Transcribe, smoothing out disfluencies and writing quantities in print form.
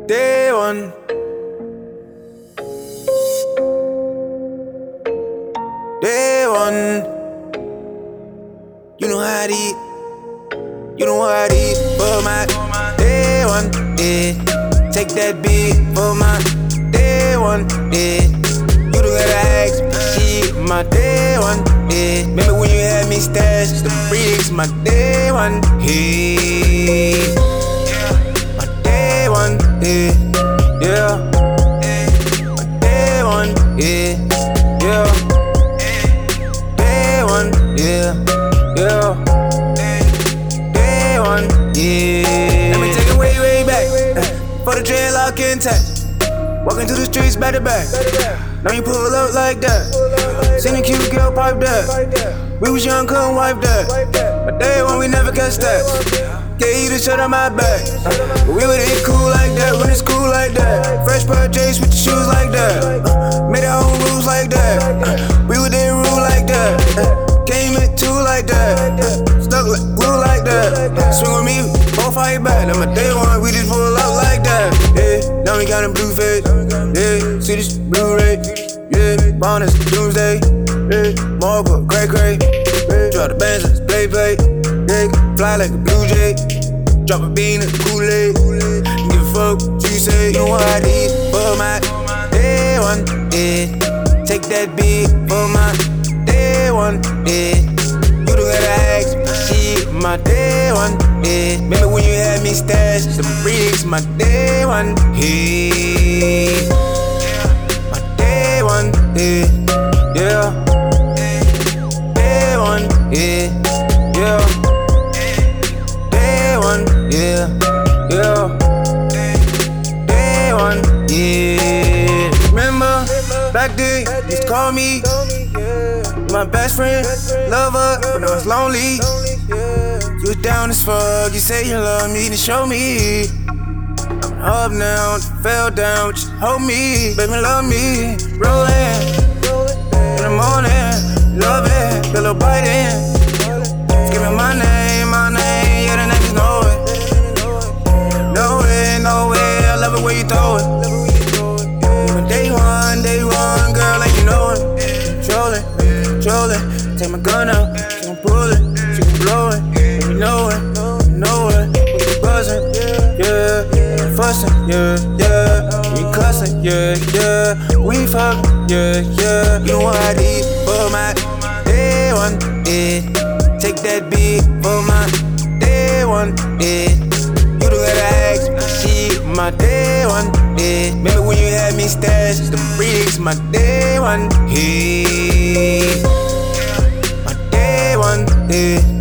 day one. Day one. You know how to eat. You know how to eat for my day one, yeah. Take that beat for my day one, yeah. You don't gotta ask me, shit, my day one, yeah. Remember when you had me stashed the bricks, my day one, yeah. My day one, yeah, yeah. My day one, yeah, yeah. Day one, yeah, yeah. Yeah. Let me take it way back. For the dreadlock intact. Walking through the streets back to back. Now you pull up like that. Seen a cute girl pipe that. We was young, couldn't wipe that. But day one we never catch that. Gave you the shirt on my back. But we would hit cool like that when it's cool like that. Fresh pair of J's with the shoes like that. Made our own rules like that. We would then rule like that. Came in two like that. Stuck like glue like that. Swing with me, both fight back. Now my day one, we just pull up like that. Yeah, now we got a blue face. Yeah, see this Blu-ray. Yeah, bonus doomsday. Yeah, Marble, cray. Yeah, drop the bands, play. Yeah, fly like a blue jay. Drop a bean and Kool-Aid. Give a fuck what you say. You know what I did for my day one. Yeah, take that beat for my day one. Yeah, you don't gotta ask me, shit, my day one. Yeah, remember when you had me stashed the bricks, my day one. Yeah, my day one. Yeah, yeah. Day one. Yeah, yeah. Day one. Yeah, yeah. Day one. Yeah. Remember back then, you used to call me my best friend, lover, when I was lonely. You was down as fuck, you say you love me to show me. I'm up now, fell down, but you hold me, baby love me. Rollin' in the morning, love it, feel a bite in. Give me my name, yeah the name is know it. Know it, I love it when you throw it. Even day one, girl, like you know it. Controlling, take my gun out, she gon' pull it, she gon' blow it, you know it, we keep buzzing, yeah, fussing, yeah, we cussing, yeah, we fucking, yeah, you know what I did for my day one, yeah, take that beat for my day one, yeah, you don't gotta ask me, shit, my day one, yeah, remember when you had me stashed the bricks, my day one, yeah. Yeah.